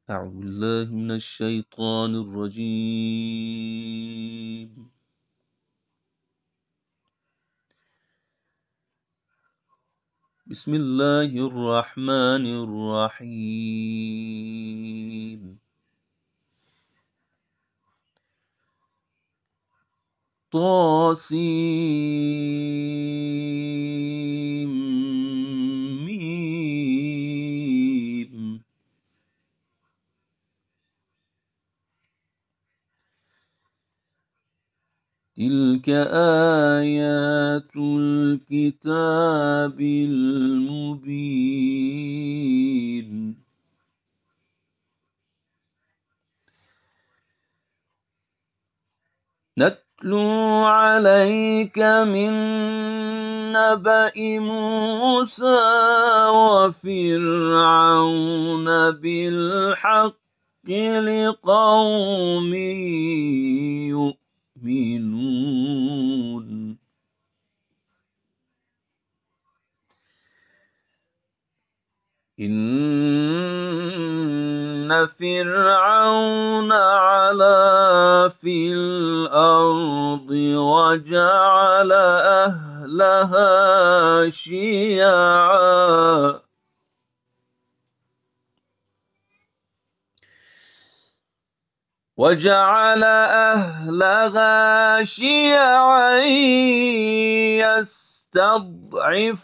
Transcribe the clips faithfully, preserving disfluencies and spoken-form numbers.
أعوذ بالله من الشيطان الرجيم. بسم الله الرحمن الرحيم. طاسيم ميم. تلك آيات الكتاب المبين. نتلو عليك من نبأ موسى وفرعون بالحق لقوم يؤمنون. إن فرعون علا في الأرض وجعل أهلها شيعا وجعل أهلها شيعا يستضعف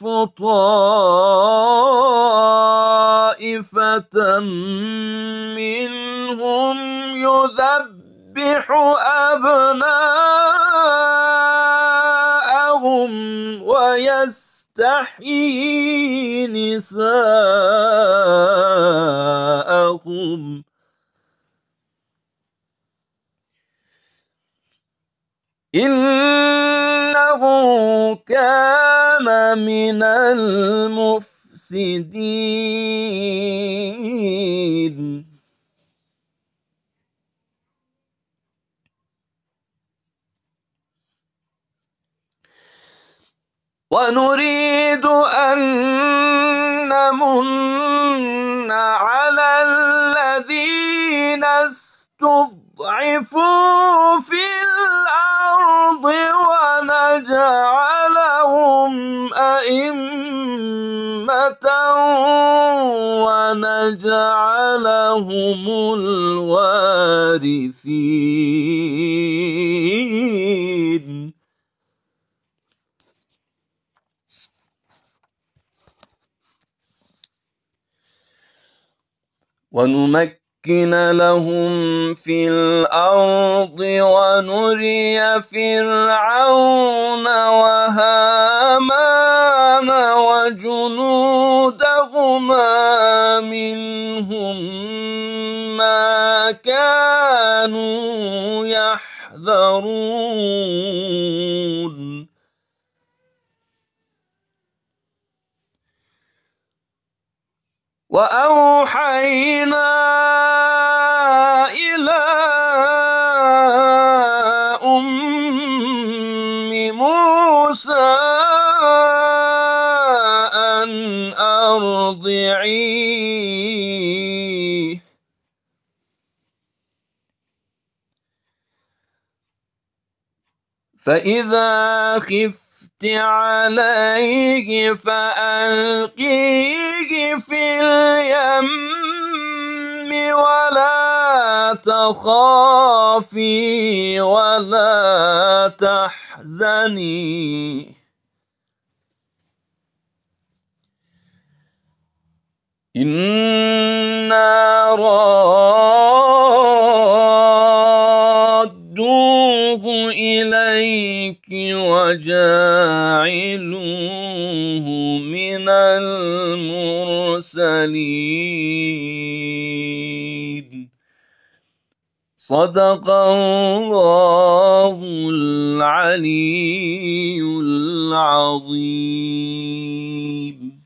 طائفة منهم يذبح أبناءهم ويستحيي نساءهم إنه كان من المفسدين. ونريد أن نمن على الذين استضعفوا في الأرض ونجعلهم أئمة ونجعلهم الوارثين. ونمكن لهم في الأرض ونري فرعون وهامان وجنودهما منهم ما كانوا يحذرون. وأوحينا إلى أم موسى أن أرضعيه فإذا خفت عليه فألقيه في اليم ولا تخافي ولا تحزني إنا رادوه إليك وجاعلوه من المرسلين. صدق الله العلي العظيم.